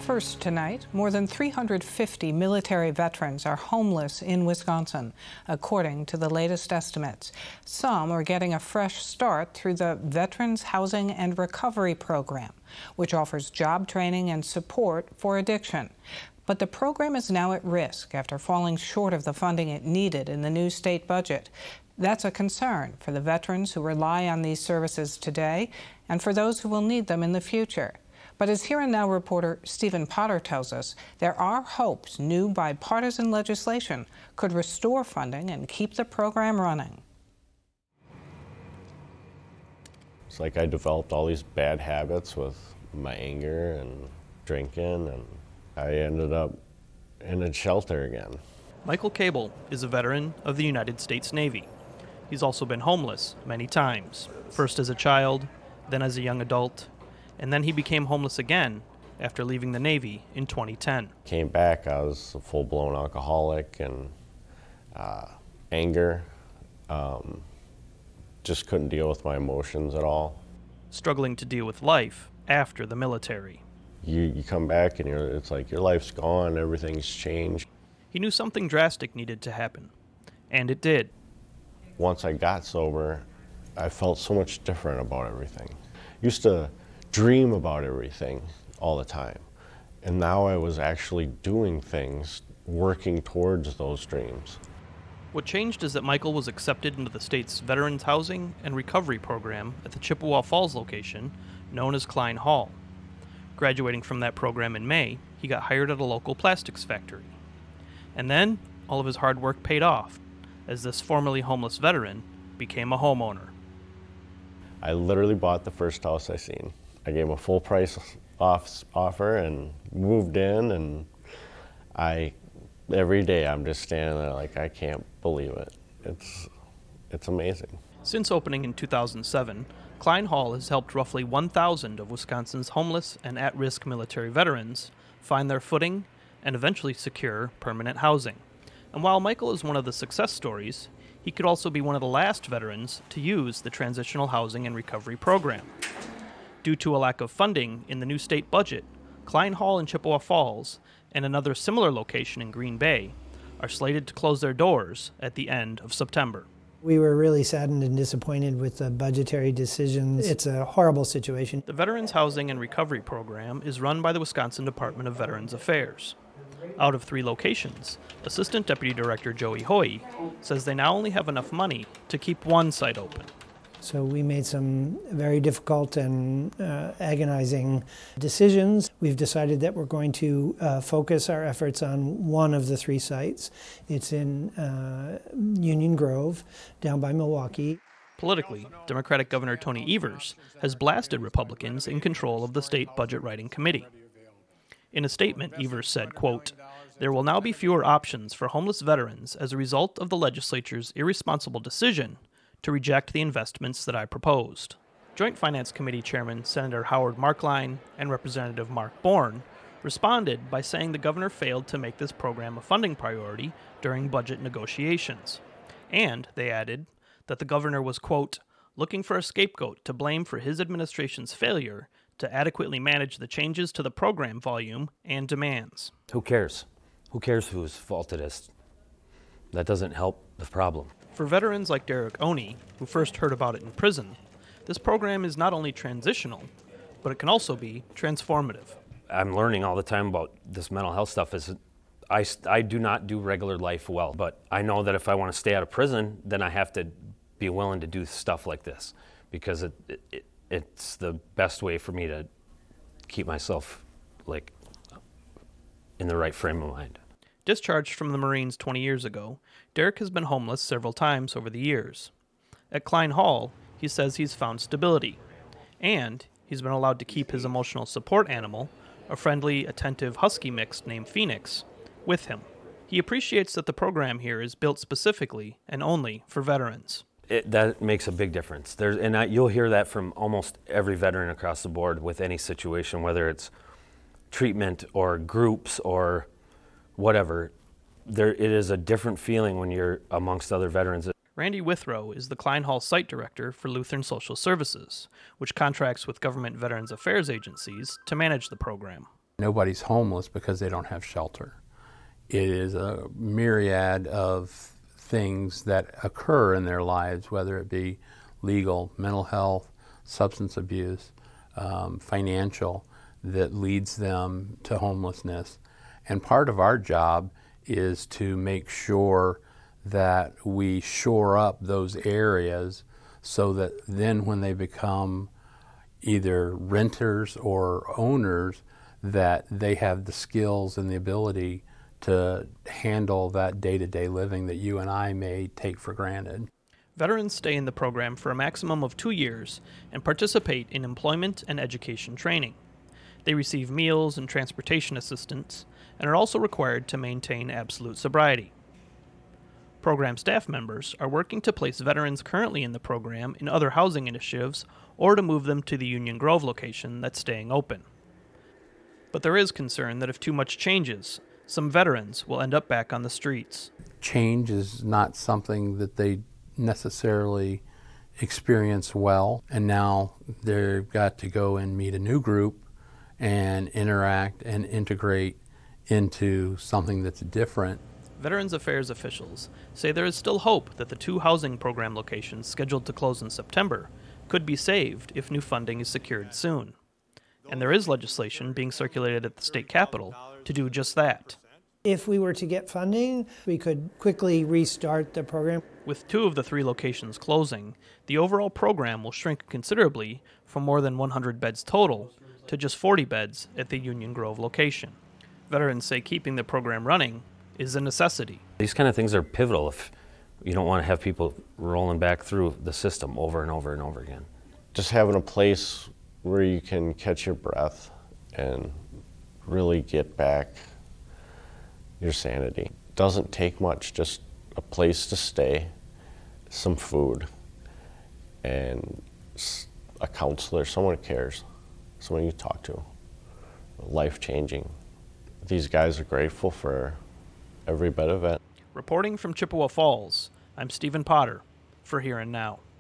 First tonight, more than 350 military veterans are homeless in Wisconsin, according to the latest estimates. Some are getting a fresh start through the Veterans Housing and Recovery Program, which offers job training and support for addiction. But the program is now at risk after falling short of the funding it needed in the new state budget. That's a concern for the veterans who rely on these services today and for those who will need them in the future. But as Here and Now reporter Stephen Potter tells us, there are hopes new bipartisan legislation could restore funding and keep the program running. It's like I developed all these bad habits with my anger and drinking, and I ended up in a shelter again. Michael Cable is a veteran of the United States Navy. He's also been homeless many times, first as a child, then as a young adult, and then he became homeless again after leaving the Navy in 2010. Came back, I was a full-blown alcoholic and anger. Just couldn't deal with my emotions at all. Struggling to deal with life after the military. You come back and it's like your life's gone, everything's changed. He knew something drastic needed to happen, and it did. Once I got sober, I felt so much different about everything. Used to dream about everything all the time, and now I was actually doing things, working towards those dreams. What changed is that Michael was accepted into the state's Veterans Housing and Recovery Program at the Chippewa Falls location, known as Klein Hall. Graduating from that program in May, he got hired at a local plastics factory. And then, all of his hard work paid off, as this formerly homeless veteran became a homeowner. I literally bought the first house I seen. I gave him a full price offer and moved in, and every day I'm just standing there like I can't believe it. It's amazing. Since opening in 2007, Klein Hall has helped roughly 1,000 of Wisconsin's homeless and at-risk military veterans find their footing and eventually secure permanent housing. And while Michael is one of the success stories, he could also be one of the last veterans to use the Transitional Housing and Recovery Program. Due to a lack of funding in the new state budget, Klein Hall in Chippewa Falls and another similar location in Green Bay are slated to close their doors at the end of September. We were really saddened and disappointed with the budgetary decisions. It's a horrible situation. The Veterans Housing and Recovery Program is run by the Wisconsin Department of Veterans Affairs. Out of 3 locations, Assistant Deputy Director Joey Hoy says they now only have enough money to keep one site open. So we made some very difficult and agonizing decisions. We've decided that we're going to focus our efforts on one of the 3 sites. It's in Union Grove, down by Milwaukee. Politically, Democratic Governor Tony Evers has blasted Republicans in control of the state budget writing committee. In a statement, Evers said, quote, "There will now be fewer options for homeless veterans as a result of the legislature's irresponsible decision to reject the investments that I proposed." Joint Finance Committee Chairman Senator Howard Markline and Representative Mark Bourne responded by saying the governor failed to make this program a funding priority during budget negotiations. And, they added, that the governor was, quote, "looking for a scapegoat to blame for his administration's failure to adequately manage the changes to the program volume and demands." Who cares? Who cares whose fault it is? That doesn't help the problem. For veterans like Derek Oney, who first heard about it in prison, this program is not only transitional, but it can also be transformative. I'm learning all the time about this mental health stuff. I do not do regular life well, but I know that if I want to stay out of prison, then I have to be willing to do stuff like this, because it's the best way for me to keep myself in the right frame of mind. Discharged from the Marines 20 years ago, Derek has been homeless several times over the years. At Klein Hall, he says he's found stability, and he's been allowed to keep his emotional support animal, a friendly, attentive husky mix named Phoenix, with him. He appreciates that the program here is built specifically and only for veterans. That makes a big difference. You'll hear that from almost every veteran across the board with any situation, whether it's treatment or groups or whatever. It is a different feeling when you're amongst other veterans. Randy Withrow is the Klein Hall site director for Lutheran Social Services, which contracts with government Veterans Affairs agencies to manage the program. Nobody's homeless because they don't have shelter. It is a myriad of things that occur in their lives, whether it be legal, mental health, substance abuse, financial, that leads them to homelessness. And part of our job is to make sure that we shore up those areas so that then when they become either renters or owners, that they have the skills and the ability to handle that day-to-day living that you and I may take for granted. Veterans stay in the program for a maximum of 2 years and participate in employment and education training. They receive meals and transportation assistance and are also required to maintain absolute sobriety. Program staff members are working to place veterans currently in the program in other housing initiatives or to move them to the Union Grove location that's staying open. But there is concern that if too much changes, some veterans will end up back on the streets. Change is not something that they necessarily experience well, and now they've got to go and meet a new group and interact and integrate into something that's different. Veterans Affairs officials say there is still hope that the 2 housing program locations scheduled to close in September could be saved if new funding is secured soon. And there is legislation being circulated at the state capitol to do just that. If we were to get funding, we could quickly restart the program. With 2 of the 3 locations closing, the overall program will shrink considerably from more than 100 beds total to just 40 beds at the Union Grove location. Veterans say keeping the program running is a necessity. These kind of things are pivotal if you don't want to have people rolling back through the system over and over and over again. Just having a place where you can catch your breath and really get back your sanity. Doesn't take much, just a place to stay, some food, and a counselor, someone who cares, someone you talk to. Life-changing. These guys are grateful for every bit of it. Reporting from Chippewa Falls, I'm Stephen Potter for Here and Now.